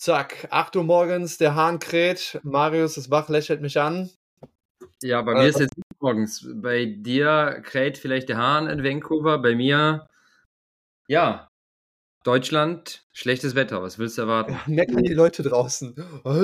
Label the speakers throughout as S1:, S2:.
S1: Zack, 8 Uhr morgens, der Hahn kräht, Marius ist wach, lächelt mich an.
S2: Ja, bei mir ist jetzt morgens. Bei dir kräht vielleicht der Hahn in Vancouver, bei mir, ja, Deutschland, schlechtes Wetter. Was willst du erwarten?
S1: Meckern die Leute draußen.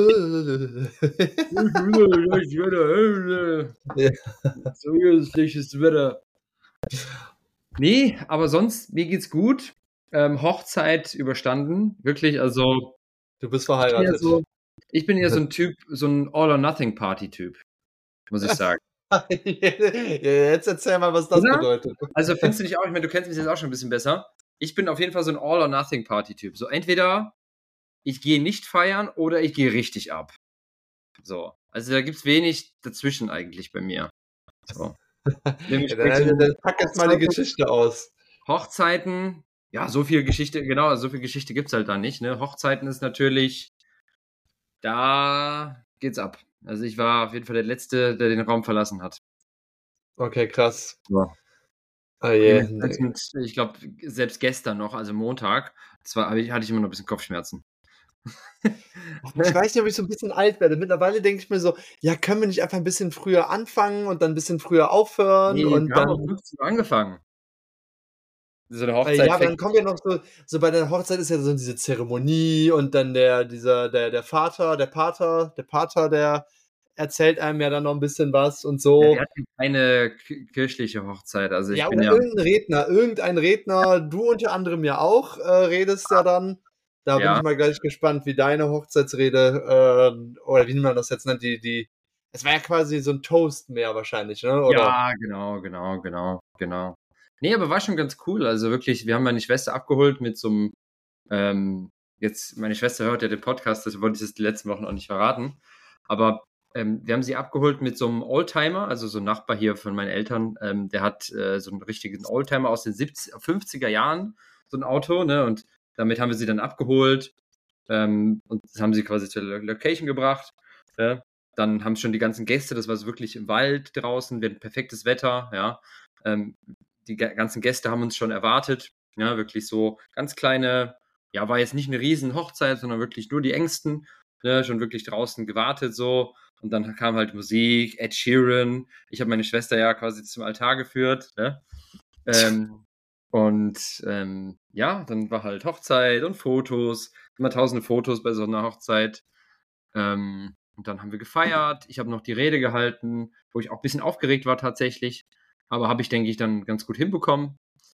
S1: Ja.
S2: So schlechtes Wetter. Nee, aber sonst, mir geht's gut. Hochzeit überstanden. Wirklich, also.
S1: Du bist verheiratet.
S2: Ich bin eher so ein Typ, so ein All-or-Nothing-Party-Typ, muss ich sagen.
S1: Jetzt erzähl mal, was das
S2: Oder?
S1: bedeutet.
S2: Also findest du dich auch, ich meine, du kennst mich jetzt auch schon ein bisschen besser. Ich bin auf jeden Fall so ein All-or-Nothing-Party-Typ. So entweder ich gehe nicht feiern oder ich gehe richtig ab. So. Also da gibt's wenig dazwischen eigentlich bei mir. So.
S1: Dann pack jetzt mal die Geschichte aus.
S2: Hochzeiten, ja, so viel Geschichte, genau, so viel Geschichte gibt's halt da nicht. Ne? Hochzeiten ist natürlich, da geht's ab. Also ich war auf jeden Fall der Letzte, der den Raum verlassen hat.
S1: Okay, krass.
S2: Ja.
S1: Oh je.
S2: Ich glaube, selbst gestern noch, also Montag, hatte ich immer noch ein bisschen Kopfschmerzen.
S1: Ich weiß nicht, ob ich so ein bisschen alt werde. Mittlerweile denke ich mir so, ja, können wir nicht einfach ein bisschen früher anfangen und dann ein bisschen früher aufhören?
S2: Nee,
S1: und
S2: wir
S1: dann
S2: haben um 15 Uhr angefangen. So eine Hochzeit
S1: ja, aber dann kommen ja noch so bei der Hochzeit ist ja so diese Zeremonie und dann der Vater, der Pater, der erzählt einem ja dann noch ein bisschen was und so.
S2: Ja, wir hatten keine kirchliche Hochzeit. Also ich
S1: Ja,
S2: bin
S1: oder
S2: ja.
S1: irgendein Redner, du unter anderem ja auch, redest ja dann. Da bin
S2: Ja.
S1: ich mal gleich gespannt, wie deine Hochzeitsrede, oder wie man das jetzt nennt, es war ja quasi so ein Toast mehr wahrscheinlich, ne? Oder?
S2: Ja, genau. Nee, aber war schon ganz cool. Also wirklich, wir haben meine Schwester abgeholt mit so einem, jetzt, meine Schwester hört ja den Podcast, das wollte ich jetzt die letzten Wochen auch nicht verraten. Aber wir haben sie abgeholt mit so einem Oldtimer, also so ein Nachbar hier von meinen Eltern, der hat so einen richtigen Oldtimer aus den 50er Jahren, so ein Auto, ne? Und damit haben wir sie dann abgeholt und haben sie quasi zur Location gebracht. Ja? Dann haben schon die ganzen Gäste, das war so wirklich im Wald draußen, wir hatten perfektes Wetter, ja. Die ganzen Gäste haben uns schon erwartet, ja, wirklich so ganz kleine, ja, war jetzt nicht eine riesen Hochzeit, sondern wirklich nur die Engsten, ne, schon wirklich draußen gewartet so. Und dann kam halt Musik, Ed Sheeran. Ich habe meine Schwester ja quasi zum Altar geführt, ne? Ja, dann war halt Hochzeit und Fotos, immer tausende Fotos bei so einer Hochzeit. Und dann haben wir gefeiert. Ich habe noch die Rede gehalten, wo ich auch ein bisschen aufgeregt war tatsächlich. Aber habe ich, denke ich, dann ganz gut hinbekommen.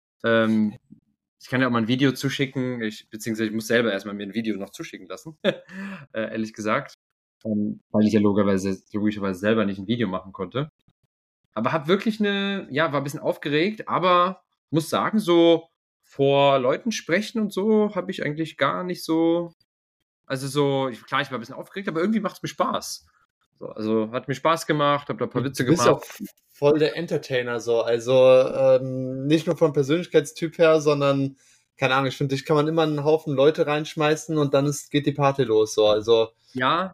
S2: Ich kann ja auch mal ein Video zuschicken, beziehungsweise ich muss selber erstmal mir ein Video noch zuschicken lassen, ehrlich gesagt. Weil ich ja logischerweise selber nicht ein Video machen konnte. Aber habe wirklich war ein bisschen aufgeregt, aber muss sagen, so vor Leuten sprechen und so habe ich eigentlich gar nicht so. Also so, klar, ich war ein bisschen aufgeregt, aber irgendwie macht es mir Spaß. So, also hat mir Spaß gemacht, habe da ein paar Witze
S1: Du bist
S2: gemacht.
S1: auch voll der Entertainer so. Also nicht nur vom Persönlichkeitstyp her, sondern, keine Ahnung, ich finde, dich kann man immer einen Haufen Leute reinschmeißen und dann geht die Party los. So. Also
S2: Ja.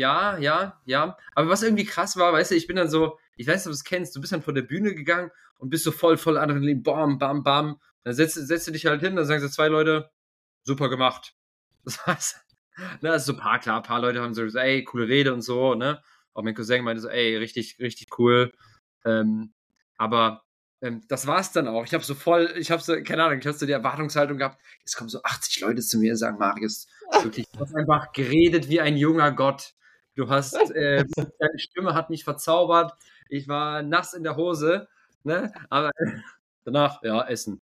S2: Aber was irgendwie krass war, weißt du, ich bin dann so, ich weiß nicht, ob du es kennst, du bist dann vor der Bühne gegangen und bist so voll Adrenalin, bam, bam, bam. Dann setzt du dich halt hin, dann sagen so zwei Leute, super gemacht. Das war's. Ne, also so ein paar Leute haben so gesagt, ey, coole Rede und so, ne? Auch mein Cousin meinte so, ey, richtig, richtig cool. Aber das war's dann auch. Ich habe so, keine Ahnung, ich habe so die Erwartungshaltung gehabt, jetzt kommen so 80 Leute zu mir und sagen, Marius, wirklich, du hast einfach geredet wie ein junger Gott. Du hast, deine Stimme hat mich verzaubert. Ich war nass in der Hose, ne? Aber danach, ja, Essen.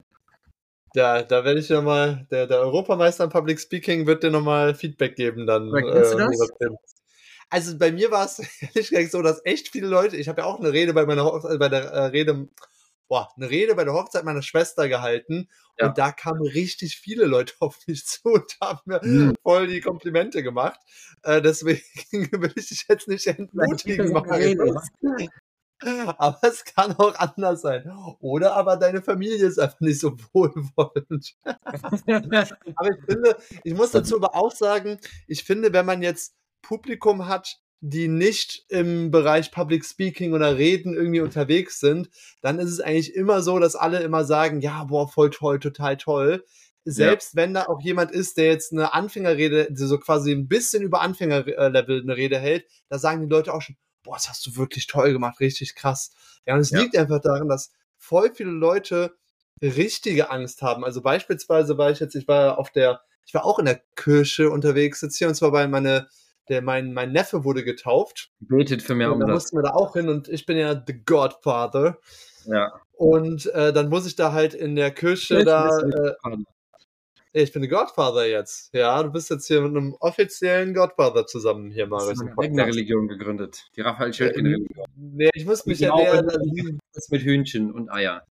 S1: da werde ich nochmal, der Europameister in Public Speaking wird dir nochmal Feedback geben dann.
S2: Kennst du das?
S1: Also bei mir war es ehrlich gesagt so, dass echt viele Leute, ich habe ja auch eine Rede bei meiner Hochzeit, eine Rede bei der Hochzeit meiner Schwester gehalten und da kamen richtig viele Leute auf mich zu und haben mir voll die Komplimente gemacht. Deswegen will ich dich jetzt nicht entmutigen, Marius. Aber es kann auch anders sein. Oder aber deine Familie ist einfach nicht so wohlwollend. Aber ich muss dazu aber auch sagen, ich finde, wenn man jetzt Publikum hat, die nicht im Bereich Public Speaking oder Reden irgendwie unterwegs sind, dann ist es eigentlich immer so, dass alle immer sagen, ja, boah, voll toll, total toll. selbst wenn da auch jemand ist, der jetzt eine Anfängerrede, so quasi ein bisschen über Anfängerlevel eine Rede hält, da sagen die Leute auch schon, boah, das hast du wirklich toll gemacht, richtig krass. Ja, und es liegt einfach daran, dass voll viele Leute richtige Angst haben. Also beispielsweise ich war auch in der Kirche unterwegs jetzt hier, und zwar mein Neffe wurde getauft.
S2: Betet für mehr
S1: Und da mussten wir da auch hin, und ich bin ja the Godfather.
S2: Ja.
S1: Und dann muss ich da halt in der Kirche ich bin der Godfather jetzt. Ja, du bist jetzt hier mit einem offiziellen Godfather zusammen hier, Marius.
S2: Du hast eine eigene Religion gegründet. Die Raphael Schildkin-Religion.
S1: Nee, ich muss mich ja
S2: mit Hühnchen und Eier.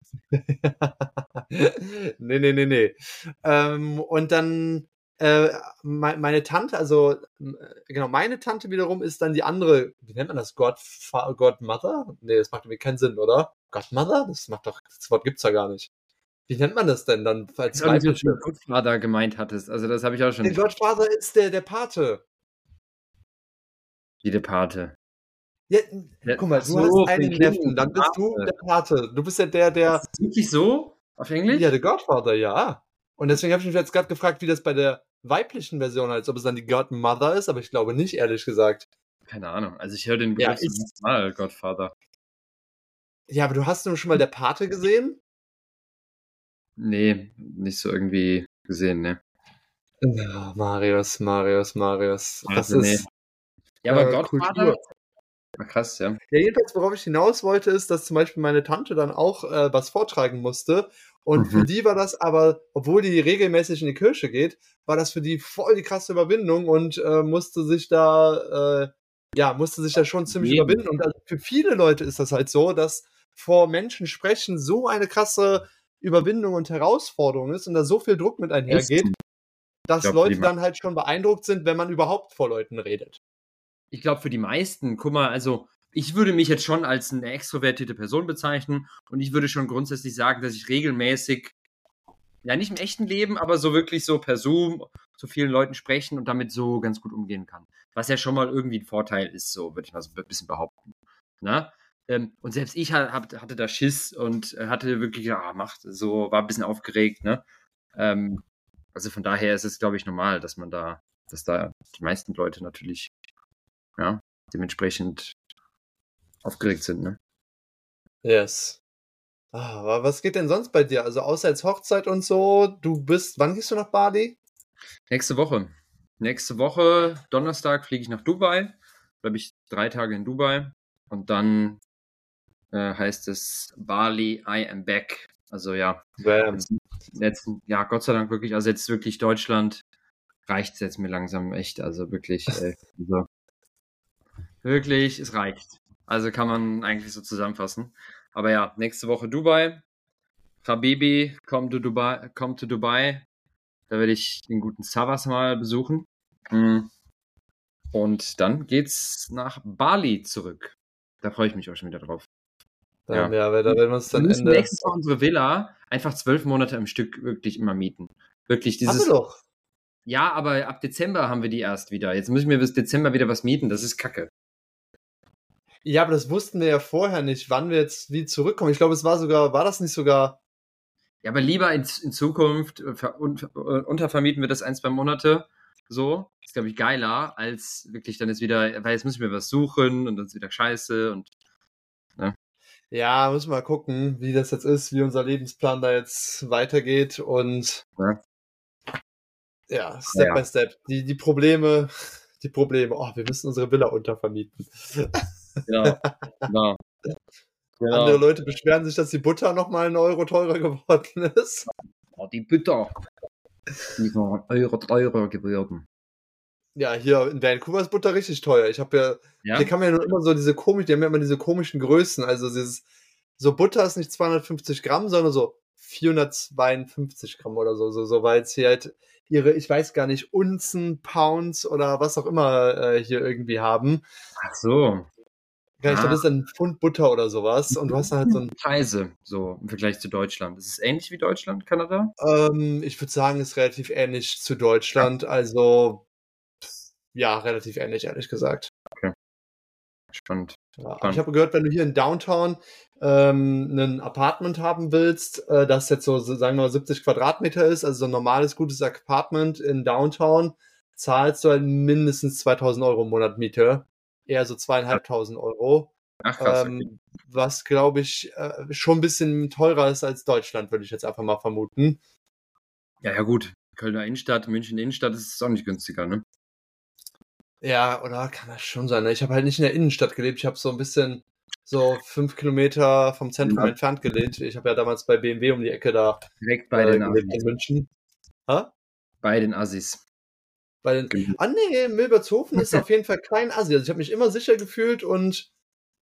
S1: Nee. Und dann meine Tante, genau, meine Tante wiederum ist dann die andere, wie nennt man das? Godmother? Nee, das macht irgendwie keinen Sinn, oder? Godmother? Das Wort gibt's ja gar nicht. Wie nennt man das denn dann?
S2: Als weibliche Godfather gemeint hattest. Also das habe ich auch schon.
S1: Der Godfather ist der Pate.
S2: Wie der Pate.
S1: Ja, guck mal, du hast einen Neffen, dann bist du der Pate. Du bist ja der.
S2: Ist das wirklich so? Auf Englisch?
S1: Ja, der Godfather, ja. Und deswegen habe ich mich jetzt gerade gefragt, wie das bei der weiblichen Version heißt, ob es dann die Godmother ist, aber ich glaube nicht, ehrlich gesagt.
S2: Keine Ahnung. Also ich höre den Begriff mal Godfather.
S1: Ja, aber du hast nun schon mal der Pate gesehen?
S2: Nee, nicht so irgendwie gesehen, ne.
S1: Ja, Marius. Das ist.
S2: Ja, aber Godfather. Ach, krass, ja.
S1: Ja, jedenfalls, worauf ich hinaus wollte, ist, dass zum Beispiel meine Tante dann auch was vortragen musste. Und für die war das aber, obwohl die regelmäßig in die Kirche geht, war das für die voll die krasse Überwindung und musste sich da schon ziemlich überwinden. Und also für viele Leute ist das halt so, dass vor Menschen sprechen so eine krasse Überwindung und Herausforderung ist und da so viel Druck mit einhergeht, dass Leute dann halt schon beeindruckt sind, wenn man überhaupt vor Leuten redet.
S2: Ich glaube, für die meisten, guck mal, also ich würde mich jetzt schon als eine extrovertierte Person bezeichnen und ich würde schon grundsätzlich sagen, dass ich regelmäßig, ja nicht im echten Leben, aber so wirklich so per Zoom zu vielen Leuten sprechen und damit so ganz gut umgehen kann. Was ja schon mal irgendwie ein Vorteil ist, so würde ich mal so ein bisschen behaupten. Na? Und selbst ich hatte da Schiss und hatte wirklich, war ein bisschen aufgeregt, ne? Also von daher ist es, glaube ich, normal, dass da die meisten Leute natürlich dementsprechend aufgeregt sind, ne?
S1: Yes. Aber was geht denn sonst bei dir? Also außer jetzt Hochzeit und so, wann gehst du nach Bali?
S2: Nächste Woche, Donnerstag, fliege ich nach Dubai. Bleibe ich 3 Tage in Dubai. Und dann heißt es Bali, I am back. Also ja. Gott sei Dank wirklich, also jetzt wirklich Deutschland reicht es jetzt mir langsam echt. Also wirklich, wirklich, es reicht. Also kann man eigentlich so zusammenfassen. Aber ja, nächste Woche Dubai. Habibi, come to Dubai. Da werde ich den guten Savas mal besuchen. Und dann geht's nach Bali zurück. Da freue ich mich auch schon wieder drauf.
S1: Weil da werden wir uns dann
S2: nächstes Mal unsere Villa einfach 12 Monate am Stück wirklich immer mieten. Wirklich dieses.
S1: Haben wir doch.
S2: Ja, aber ab Dezember haben wir die erst wieder. Jetzt müssen wir bis Dezember wieder was mieten. Das ist Kacke.
S1: Ja, aber das wussten wir ja vorher nicht, wann wir jetzt wie zurückkommen. Ich glaube, war das nicht sogar.
S2: Ja, aber lieber in Zukunft untervermieten wir das 1-2 Monate. So. Ist, glaube ich, geiler, als wirklich dann jetzt wieder, weil jetzt müssen wir was suchen und dann ist wieder scheiße und. Ne?
S1: Ja, müssen wir mal gucken, wie das jetzt ist, wie unser Lebensplan da jetzt weitergeht und. Ja, Step by Step. Die Probleme. Oh, wir müssen unsere Villa untervermieten. Genau. Andere Leute beschweren sich, dass die Butter nochmal 1 Euro teurer geworden ist.
S2: Oh, die Butter. Die ist noch 1 Euro teurer geworden.
S1: Ja, hier in Vancouver ist Butter richtig teuer. Ich habe hier kann man ja nur immer so die haben ja immer diese komischen Größen. Also so Butter ist nicht 250 Gramm, sondern so 452 Gramm oder so, weil es hier halt ich weiß gar nicht, Unzen, Pounds oder was auch immer hier irgendwie haben.
S2: Ach so.
S1: Ja, ich glaube, das ist dann ein Pfund Butter oder sowas. Und du hast dann halt so ein
S2: Preise, so im Vergleich zu Deutschland. Ist es ähnlich wie Deutschland, Kanada?
S1: Ich würde sagen, ist relativ ähnlich zu Deutschland. Also, ja, relativ ähnlich, ehrlich gesagt.
S2: Okay. Spannend.
S1: Ja, aber ich habe gehört, wenn du hier in Downtown ein Apartment haben willst, das jetzt so, sagen wir mal, 70 Quadratmeter ist, also so ein normales, gutes Apartment in Downtown, zahlst du halt mindestens 2.000 Euro im Monat Miete. Eher so 2.500 Euro.
S2: Ach krass, okay.
S1: Was, glaube ich, schon ein bisschen teurer ist als Deutschland, würde ich jetzt einfach mal vermuten.
S2: Ja, gut. Kölner Innenstadt, München Innenstadt ist auch nicht günstiger, ne?
S1: Ja, oder kann das schon sein, ne? Ich habe halt nicht in der Innenstadt gelebt. Ich habe so ein bisschen so 5 Kilometer vom Zentrum entfernt gelebt. Ich habe ja damals bei BMW um die Ecke da
S2: Direkt bei den
S1: gelebt in
S2: Assis.
S1: München. Hä?
S2: Bei den Assis. Genau.
S1: Nee, Milbertshofen ist auf jeden Fall kein Assi. Also ich habe mich immer sicher gefühlt und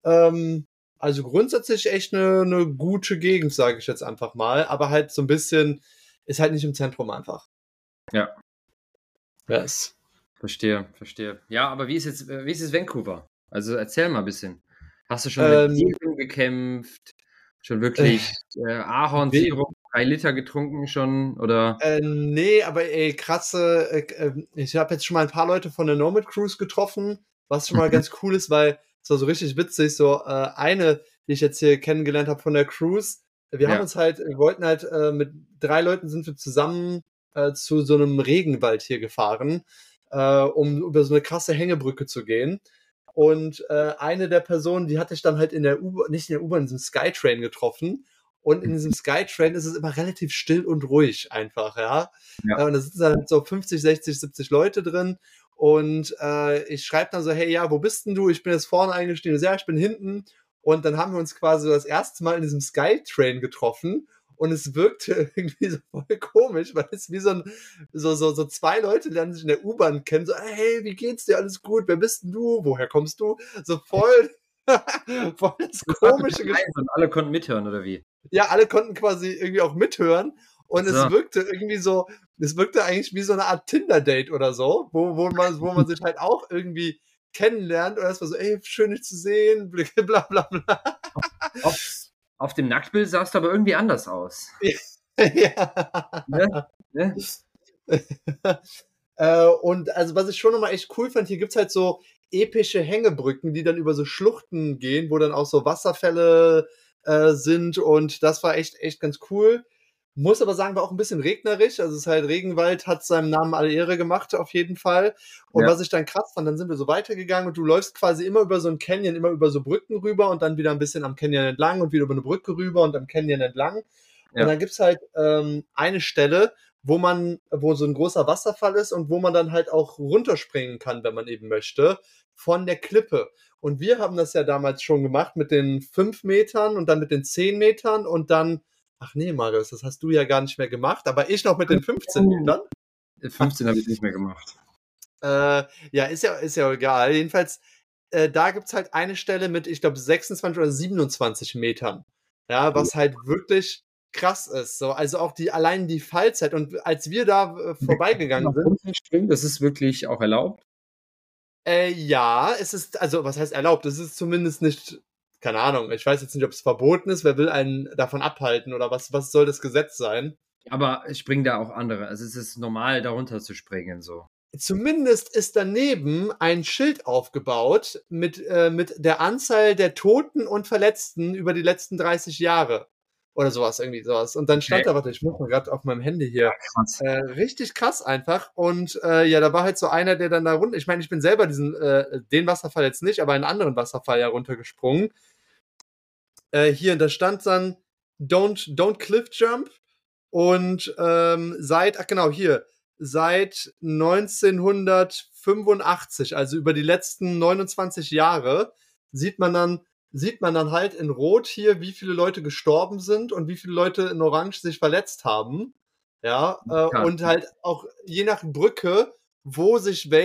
S1: also grundsätzlich echt eine gute Gegend, sage ich jetzt einfach mal. Aber halt so ein bisschen, ist halt nicht im Zentrum einfach.
S2: Ja.
S1: Yes.
S2: Verstehe. Ja, aber wie ist jetzt Vancouver? Also erzähl mal ein bisschen. Hast du schon mit Tieren gekämpft? Schon wirklich Ahornsirup, 3 Liter getrunken schon? Oder?
S1: Nee, aber ey, krasse, ich habe jetzt schon mal ein paar Leute von der Nomad Cruise getroffen, was schon mal ganz cool ist, weil es war so richtig witzig, so eine, die ich jetzt hier kennengelernt habe von der Cruise, wir haben uns halt, wir wollten halt, mit 3 Leuten sind wir zusammen zu so einem Regenwald hier gefahren, um über so eine krasse Hängebrücke zu gehen. Und eine der Personen, die hatte ich dann halt in der U-Bahn, nicht in der U-Bahn, in diesem Skytrain getroffen. Und in diesem Skytrain ist es immer relativ still und ruhig einfach, ja. Und da sitzen dann so 50, 60, 70 Leute drin. Und ich schreibe dann so, hey, ja, wo bist denn du? Ich bin jetzt vorne eingestiegen. Ja, ich bin hinten. Und dann haben wir uns quasi das erste Mal in diesem Skytrain getroffen. Und es wirkte irgendwie so voll komisch, weil es wie so 2 Leute lernen sich in der U-Bahn kennen, so, hey, wie geht's dir? Alles gut? Wer bist denn du? Woher kommst du? So voll das komische
S2: Gespräch. Und alle konnten mithören, oder wie?
S1: Ja, alle konnten quasi irgendwie auch mithören. Und
S2: so.
S1: Es wirkte eigentlich wie so eine Art Tinder-Date oder so, wo man sich halt auch irgendwie kennenlernt. Und das war so, ey, schön dich zu sehen, bla bla bla.
S2: Auf dem Nacktbild sahst du aber irgendwie anders aus.
S1: Ja.
S2: Ne?
S1: Und also was ich schon nochmal echt cool fand, hier gibt's halt so epische Hängebrücken, die dann über so Schluchten gehen, wo dann auch so Wasserfälle sind, und das war echt ganz cool. Muss aber sagen, war auch ein bisschen regnerisch, also es ist halt Regenwald, hat seinem Namen alle Ehre gemacht, auf jeden Fall. Und was ich dann krass fand, dann sind wir so weitergegangen und du läufst quasi immer über so ein Canyon, immer über so Brücken rüber und dann wieder ein bisschen am Canyon entlang und wieder über eine Brücke rüber und am Canyon entlang. Und dann gibt's halt eine Stelle, wo so ein großer Wasserfall ist und wo man dann halt auch runterspringen kann, wenn man eben möchte, von der Klippe. Und wir haben das ja damals schon gemacht mit den 5 Metern und dann mit den 10 Metern und dann, ach nee, Marius, das hast du ja gar nicht mehr gemacht, aber ich noch mit den 15 Metern.
S2: 15 habe ich nicht mehr gemacht.
S1: Ja, ist ja egal. Jedenfalls, da gibt's halt eine Stelle mit, ich glaube, 26 oder 27 Metern. Ja, was halt wirklich krass ist. So, also auch allein die Fallzeit. Und als wir da vorbeigegangen sind.
S2: Das ist wirklich auch erlaubt?
S1: Ja, es ist, also was heißt erlaubt? Es ist zumindest nicht, keine Ahnung, ich weiß jetzt nicht, ob es verboten ist, wer will einen davon abhalten oder was soll das Gesetz sein?
S2: Aber springen da auch andere. Also es ist normal, darunter zu springen, so.
S1: Zumindest ist daneben ein Schild aufgebaut mit der Anzahl der Toten und Verletzten über die letzten 30 Jahre. Oder sowas, irgendwie sowas. Und dann stand da, warte, ich muss mal gerade auf meinem Handy hier. Richtig krass einfach. Und ja, da war halt so einer, der dann da runter. Ich meine, ich bin selber den Wasserfall jetzt nicht, aber einen anderen Wasserfall ja runtergesprungen. Hier, da stand dann Don't Cliff Jump. Und seit 1985, also über die letzten 29 Jahre, sieht man dann halt in Rot hier, wie viele Leute gestorben sind und wie viele Leute in Orange sich verletzt haben. Ja, und halt auch je nach Brücke, wo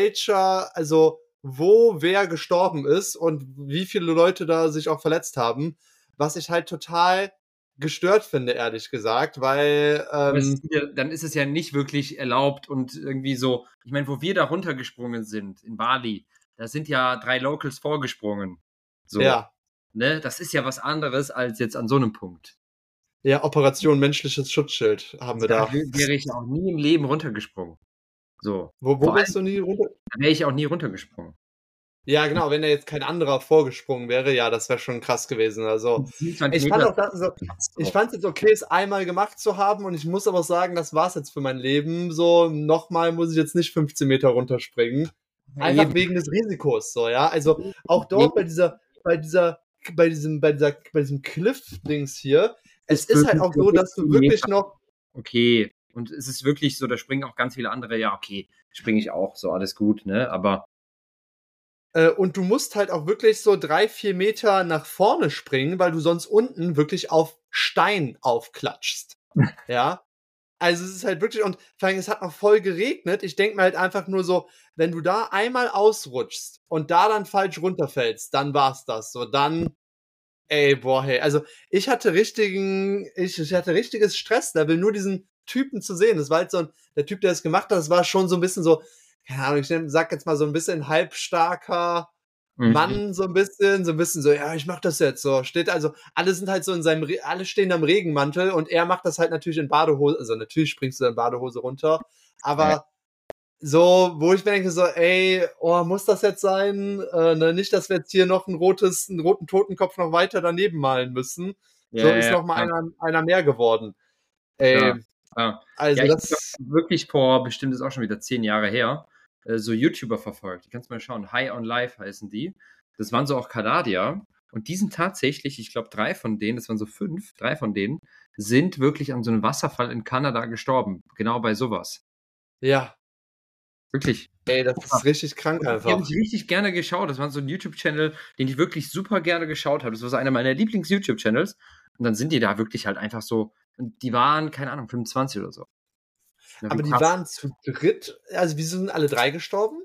S1: wer gestorben ist und wie viele Leute da sich auch verletzt haben, was ich halt total gestört finde, ehrlich gesagt, weil
S2: dann ist es ja nicht wirklich erlaubt und irgendwie so, ich meine, wo wir da runtergesprungen sind, in Bali, da sind ja 3 Locals vorgesprungen. So.
S1: Ja.
S2: Ne? Das ist ja was anderes als jetzt an so einem Punkt.
S1: Ja, Operation menschliches Schutzschild haben wir da.
S2: Da wäre ich auch nie im Leben runtergesprungen. So.
S1: Wo bist du nie runter?
S2: Da wäre ich auch nie runtergesprungen.
S1: Ja, genau, wenn da jetzt kein anderer vorgesprungen wäre, ja, das wäre schon krass gewesen. Also,
S2: 27
S1: ich fand
S2: Meter.
S1: auch das so, ich fand es jetzt okay, es einmal gemacht zu haben und ich muss aber auch sagen, das war's jetzt für mein Leben. So, nochmal muss ich jetzt nicht 15 Meter runterspringen.
S2: Ja,
S1: Einfach
S2: eben.
S1: wegen des Risikos, so, ja. Also, auch dort bei diesem Cliff-Dings hier, es
S2: Ist
S1: ist halt auch so, dass du
S2: 10
S1: wirklich
S2: Meter.
S1: noch,
S2: Okay. Und es ist wirklich so, da springen auch ganz viele andere. Ja, okay, springe ich auch, so alles gut, ne? Aber
S1: und du musst halt auch wirklich so 3, 4 Meter nach vorne springen, weil du sonst unten wirklich auf Stein aufklatschst. Ja. Also es ist halt wirklich, und vor allem, es hat noch voll geregnet. Ich denke mir halt einfach nur so, wenn du da einmal ausrutschst und da dann falsch runterfällst, dann war's das. So, dann, ey, boah, hey. Also ich hatte ich hatte richtiges Stresslevel, nur diesen Typen zu sehen. Das war halt so der Typ, der es gemacht hat, das war schon so ein bisschen so, keine Ahnung, sag jetzt mal so ein bisschen halbstarker
S2: mhm.
S1: Mann, so ein bisschen so, ja, ich mach das jetzt so. Steht also, alle sind halt so in seinem, alle stehen am Regenmantel und er macht das halt natürlich in Badehose, also natürlich springst du in Badehose runter,
S2: Ja,
S1: aber so, wo ich mir denke, so, ey, oh, muss das jetzt sein? Ne, nicht, dass wir jetzt hier noch einen roten Totenkopf noch weiter daneben malen müssen.
S2: ja,
S1: So ist
S2: ja,
S1: noch mal
S2: klar,
S1: einer mehr geworden.
S2: klar,
S1: Ey,
S2: klar. Ja,
S1: also
S2: ich habe
S1: das,
S2: wirklich vor, bestimmt ist auch schon wieder 10 Jahre her, so YouTuber verfolgt. Die kannst du mal schauen. High on Life heißen die. Das waren so auch Kanadier. Und die sind tatsächlich, ich glaube, 3 von denen, das waren so 5, 3 von denen, sind wirklich an so einem Wasserfall in Kanada gestorben. Genau bei sowas.
S1: ja,
S2: Wirklich.
S1: ey, das ist richtig krank
S2: Und die habe ich
S1: einfach.
S2: richtig gerne geschaut. Das war so ein YouTube-Channel, den ich wirklich super gerne geschaut habe. Das war so einer meiner Lieblings-YouTube-Channels. Und dann sind die da wirklich halt einfach so, und die waren, keine Ahnung, 25 oder so. Ja, wie
S1: Aber die
S2: krass.
S1: waren zu dritt, also wieso sind alle drei gestorben?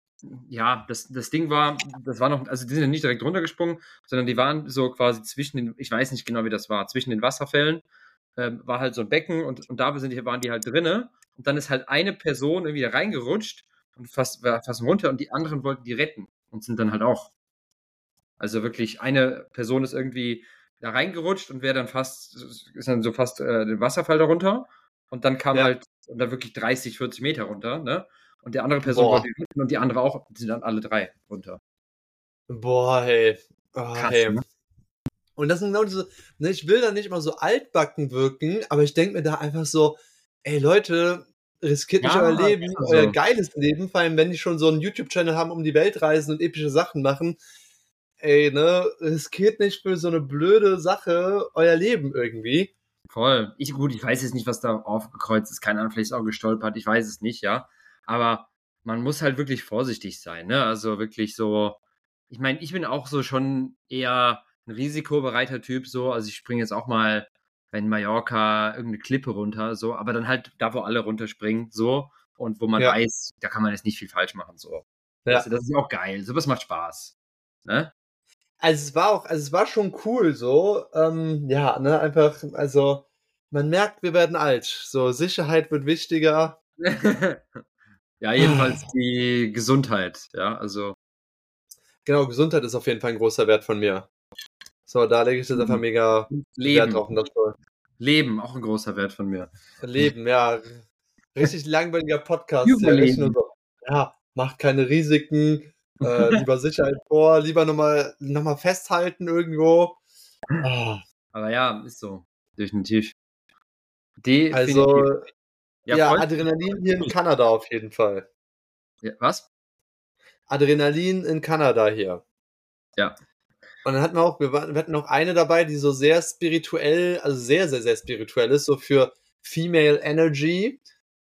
S2: Ja, das Ding war, das war noch, also die sind ja nicht direkt runtergesprungen, sondern die waren so quasi zwischen den, ich weiß nicht genau, wie das war, zwischen den Wasserfällen, war halt so ein Becken und da waren die halt drinne. Und dann ist halt eine Person irgendwie da reingerutscht und war fast runter und die anderen wollten die retten und sind dann halt auch. Also wirklich, eine Person ist irgendwie da reingerutscht und wäre dann fast, ist dann so fast den Wasserfall darunter. Und dann kam
S1: Ja.
S2: halt, und dann wirklich 30, 40 Meter runter, ne? Und die andere Person
S1: Boah.
S2: wollte die retten und die andere auch, die sind dann alle 3 runter.
S1: Boah, hey. Oh,
S2: Krass,
S1: hey.
S2: ne?
S1: Und das sind genau diese, ne, ich will da nicht immer so altbacken wirken, aber ich denke mir da einfach so, ey Leute, riskiert nicht euer
S2: Ja,
S1: Leben,
S2: ist
S1: euer
S2: so.
S1: geiles Leben, vor allem wenn die schon so einen YouTube-Channel haben, um die Welt reisen und epische Sachen machen. Ey, ne, riskiert nicht für so eine blöde Sache euer Leben irgendwie.
S2: Voll. Gut, ich weiß jetzt nicht, was da aufgekreuzt ist. Keine Ahnung, vielleicht ist auch gestolpert. Ich weiß es nicht, ja. Aber man muss halt wirklich vorsichtig sein, ne? Also wirklich so. Ich meine, ich bin auch so schon eher ein risikobereiter Typ, so. Also ich springe jetzt auch mal in Mallorca irgendeine Klippe runter, so. Aber dann halt da, wo alle runterspringen, so. Und wo man
S1: Ja,
S2: weiß, da kann man jetzt nicht viel falsch machen, so. Weißt du,
S1: ja.
S2: das ist ja auch geil. Sowas macht Spaß. Ne?
S1: Also es war schon cool so. Ja, ne, einfach, also man merkt, wir werden alt. So, Sicherheit wird wichtiger.
S2: Ja, jedenfalls die Gesundheit, ja. Also.
S1: Genau, Gesundheit ist auf jeden Fall ein großer Wert von mir. So, da lege ich jetzt einfach mega Wert
S2: Leben.
S1: drauf. Und das soll
S2: Leben, auch ein großer Wert von mir.
S1: Leben, ja. Richtig langweiliger Podcast hier. Richtig nur
S2: Überleben.
S1: so, ja, macht keine Risiken, lieber Sicherheit vor, lieber noch mal festhalten irgendwo. Ah,
S2: Aber ja, ist so. Definitiv. Definitiv.
S1: also,
S2: Ja,
S1: ja,
S2: voll.
S1: Adrenalin hier in Kanada auf jeden Fall.
S2: Ja, was?
S1: Adrenalin in Kanada hier.
S2: Ja.
S1: Und dann wir hatten noch eine dabei, die so sehr spirituell, also sehr, sehr, sehr spirituell ist, so für Female Energy.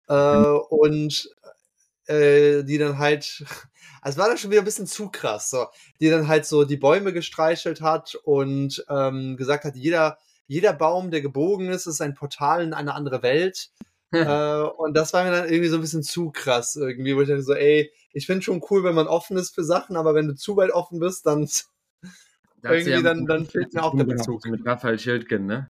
S1: Und die dann halt, also es war dann schon wieder ein bisschen zu krass, so, die dann halt so die Bäume gestreichelt hat und gesagt hat, jeder Baum, der gebogen ist ein Portal in eine andere Welt. Und das war mir dann irgendwie so ein bisschen zu krass irgendwie, wo ich dachte so, ey, ich finde schon cool, wenn man offen ist für Sachen, aber wenn du zu weit offen bist, dann
S2: Da hat sie ja
S1: irgendwie,
S2: mit
S1: dann fehlt
S2: zu
S1: mir auch der
S2: tun gehabt,
S1: Bezug.
S2: mit Raphael Schildgen, ne?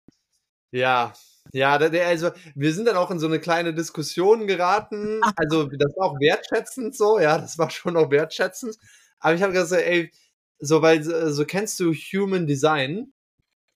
S1: Ja, ja, also wir sind dann auch in so eine kleine Diskussion geraten. Also das war auch wertschätzend so, ja, das war schon auch wertschätzend. Aber ich habe gesagt, so, ey, so, weil so kennst du Human Design?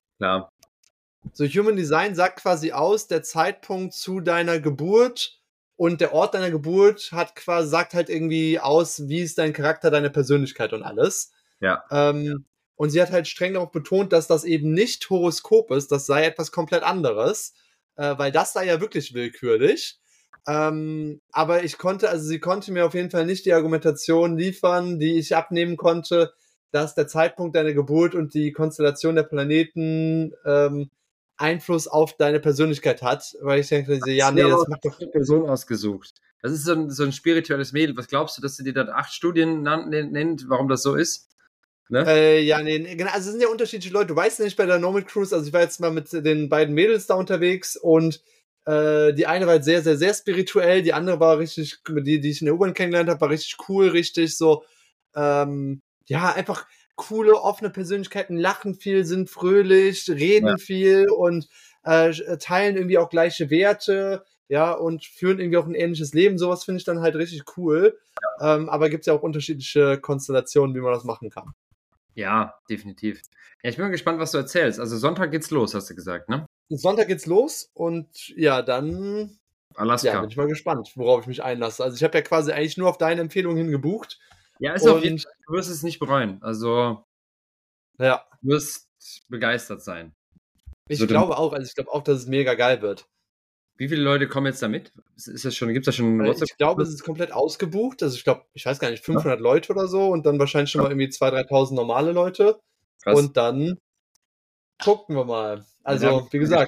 S2: Klar.
S1: So Human Design sagt quasi aus, der Zeitpunkt zu deiner Geburt und der Ort deiner Geburt sagt halt irgendwie aus, wie ist dein Charakter, deine Persönlichkeit und alles.
S2: Ja.
S1: Und sie hat halt streng darauf betont, dass das eben nicht Horoskop ist, das sei etwas komplett anderes, weil das sei ja wirklich willkürlich. Aber sie konnte mir auf jeden Fall nicht die Argumentation liefern, die ich abnehmen konnte, dass der Zeitpunkt deiner Geburt und die Konstellation der Planeten Einfluss auf deine Persönlichkeit hat, weil ich denke, das macht doch
S2: eine Person ausgesucht. Das ist so ein spirituelles Mädel. Was glaubst du, dass sie dir dann 8 Studien nennt, warum das so ist?
S1: Ne? Genau, also es sind ja unterschiedliche Leute. Du weißt ja nicht bei der Nomad Cruise, also ich war jetzt mal mit den beiden Mädels da unterwegs und die eine war halt sehr, sehr, sehr spirituell, die andere war richtig, die ich in der U-Bahn kennengelernt habe, war richtig cool, richtig so, einfach coole, offene Persönlichkeiten, lachen viel, sind fröhlich, reden viel und teilen irgendwie auch gleiche Werte, ja, und führen irgendwie auch ein ähnliches Leben. Sowas finde ich dann halt richtig cool. Aber gibt es ja auch unterschiedliche Konstellationen, wie man das machen kann.
S2: Ja, definitiv. Ja, ich bin mal gespannt, was du erzählst. Also Sonntag geht's los, hast du gesagt, ne?
S1: Sonntag geht's los und ja, dann
S2: Alaska.
S1: Ja, bin ich mal gespannt, worauf ich mich einlasse. Also ich habe ja quasi eigentlich nur auf deine Empfehlung hin gebucht.
S2: Ja, ist auf jeden Fall, du wirst es nicht bereuen. Also du wirst begeistert sein.
S1: Ich glaube auch, also ich glaube auch, dass es mega geil wird.
S2: Wie viele Leute kommen jetzt da mit? Ist das schon, gibt's da schon eine WhatsApp?
S1: Ich glaube, es ist komplett ausgebucht. Also ich glaube, ich weiß gar nicht, 500 Leute oder so und dann wahrscheinlich schon mal irgendwie 2.000, 3.000 normale Leute. Krass. Und dann gucken wir mal. Also, wie gesagt,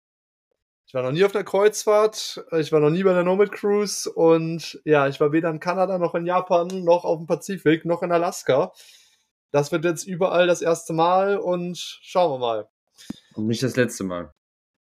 S1: ich war noch nie auf einer Kreuzfahrt, ich war noch nie bei der Nomad Cruise und ja, ich war weder in Kanada noch in Japan noch auf dem Pazifik noch in Alaska. Das wird jetzt überall das erste Mal und schauen wir mal.
S2: Und nicht das letzte Mal.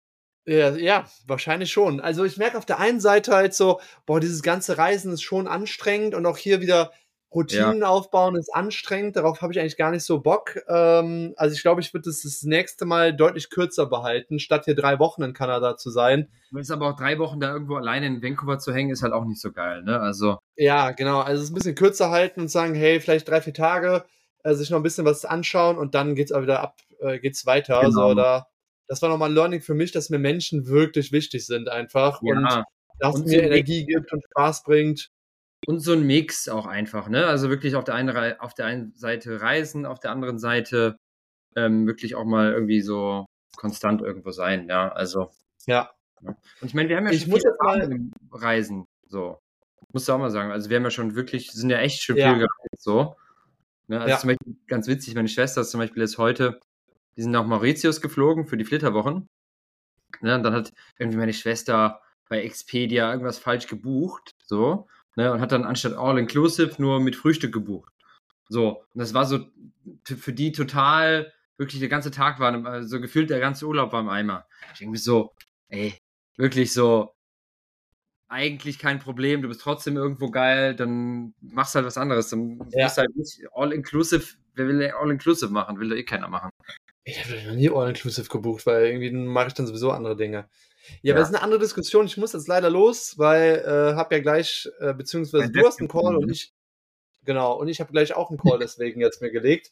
S1: Ja, wahrscheinlich schon. Also ich merke auf der einen Seite halt so, dieses ganze Reisen ist schon anstrengend und auch hier wieder Routinen aufbauen ist anstrengend. Darauf habe ich eigentlich gar nicht so Bock. Also ich glaube, ich würde das nächste Mal deutlich kürzer behalten, statt hier 3 Wochen in Kanada zu sein.
S2: Ist aber auch 3 Wochen da irgendwo alleine in Vancouver zu hängen, ist halt auch nicht so geil, ne? Also.
S1: Ja, genau. Also es ist ein bisschen kürzer halten und sagen, hey, vielleicht 3, 4 Tage, sich noch ein bisschen was anschauen und dann geht's auch wieder geht's weiter. Genau. Also das war nochmal ein Learning für mich, dass mir Menschen wirklich wichtig sind einfach und dass es mir Energie gibt und Spaß bringt.
S2: Und so ein Mix auch einfach, ne? Also wirklich auf der einen Seite reisen, auf der anderen Seite wirklich auch mal irgendwie so konstant irgendwo sein, ja, also.
S1: Ja.
S2: Und ich meine, wir haben ja schon viel Erfahrung im Reisen, so. Musst du auch mal sagen, also wir haben ja schon wirklich, sind ja echt schon viel gereist, so. Ne? Also zum Beispiel, ganz witzig, meine Schwester ist zum Beispiel jetzt heute, die sind nach Mauritius geflogen für die Flitterwochen. Ne? Und dann hat irgendwie meine Schwester bei Expedia irgendwas falsch gebucht, so, ne? Und hat dann anstatt All-Inclusive nur mit Frühstück gebucht. So, und das war so für die total, wirklich der ganze Tag war, so gefühlt der ganze Urlaub war im Eimer. Ich irgendwie so, ey, wirklich so, eigentlich kein Problem, du bist trotzdem irgendwo geil, dann machst du halt was anderes. Dann musst du halt nicht All-Inclusive, wer will All-Inclusive machen? Will doch eh keiner machen.
S1: Ich habe noch nie All-Inclusive gebucht, weil irgendwie mache ich dann sowieso andere Dinge. Ja, aber das ist eine andere Diskussion. Ich muss jetzt leider los, weil habe ja gleich, beziehungsweise du hast einen Call und ich habe gleich auch einen Call deswegen jetzt mir gelegt.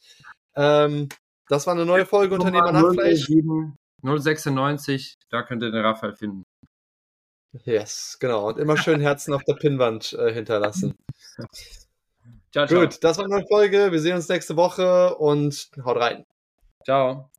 S1: Das war eine neue Folge Unternehmer Nachfleisch.
S2: 096, da könnt ihr den Raphael finden.
S1: Yes, genau. Und immer schön Herzen auf der Pinnwand hinterlassen.
S2: Ciao, ciao.
S1: Gut, das war eine neue Folge. Wir sehen uns nächste Woche und haut rein.
S2: Ciao.